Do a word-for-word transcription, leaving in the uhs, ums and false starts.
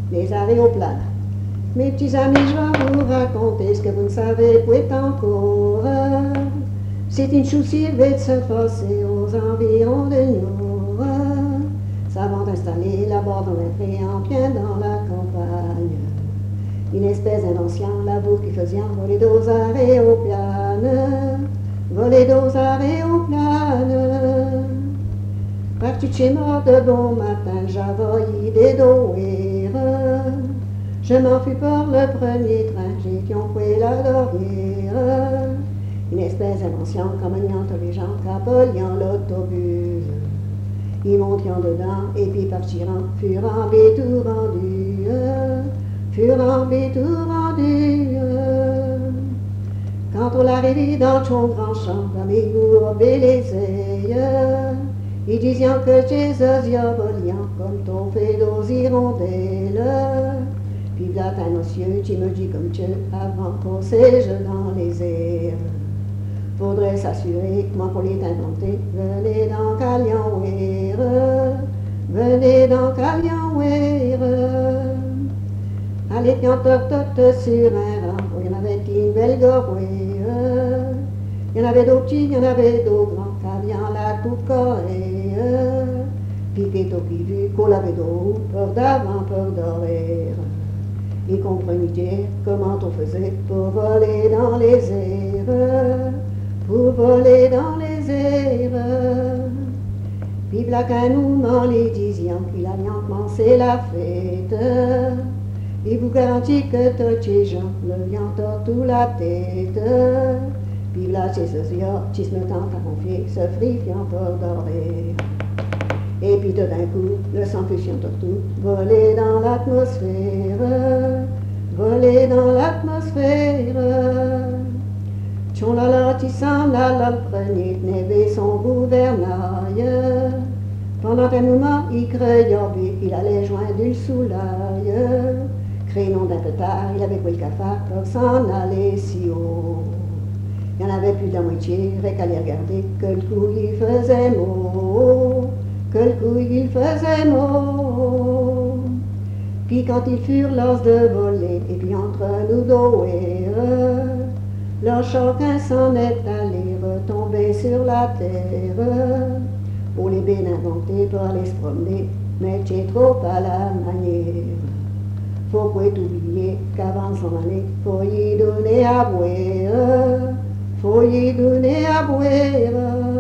les aéroplanes. Mes petits amis, je vais vous raconter ce que vous ne savez pas encore. C'est une chose qui va se passer aux environs de nous. Ça va installer là-bas dans un préant bien dans la campagne. Une espèce d'invention là-bas qui faisait voler dos aéroplanes, voler dos aéroplanes. Parti de chez moi de bon matin, j'avais des doers. Je m'en fus par le premier train, j'ai piompé la dormière. Une espèce d'invention comme un les gens capoliant l'autobus. Ils montirent dedans et puis partiront, furent en tout rendu, furent en tout rendu. Quand on l'arrivait dans son grand champ, mes goûts les ailes, ils disaient que Jésus y voliant comme ton fait aux hirondelles. Puis là, t'as monsieur, tu me dis comme Dieu, avant qu'on s'ége dans les airs. Faudrait s'assurer que moi pour les inventer, venez dans Calianouer, venez dans Calianouer. Allez, pianteurs toutes sur un rang, il y en avait une belle gorouée. Il y en avait d'autres petits, il y en avait d'autres grands, Calian la coupe corée. Puis au qui vu qu'on l'avait d'eau, peur d'avant, peur d'horaire. Il comprenait comment on faisait pour voler dans les airs, pour voler dans les airs. Puis là qu'un moment les disions qu'il a bien commencé la fête. Il vous garantit que tous les gens le viennent tout la tête. Puis là c'est ce soir, qui se mettant à confier, se frifiant pour dormir. Et puis tout d'un coup, le sang fusion tout, voler dans l'atmosphère, voler dans l'atmosphère. Tchon la la, tissant la la, le premier tenait son gouvernail. Pendant un moment, il croyait qu'il allait joindre le soulail. Crénon d'un peu tard, il avait pris le cafard pour s'en aller si haut. Il y en avait plus de la moitié, avec à les regarder, que le coup il faisait mot, que le coup il faisait mot. Puis quand ils furent l'os de voler, et puis entre nous deux et eux, leur chacun s'en est allé retomber sur la terre. Pour les bien inventés pour aller se promener, mais c'est trop à la manière. Faut pas oublier qu'avant de s'en aller, faut y donner à boire, faut y donner à boire.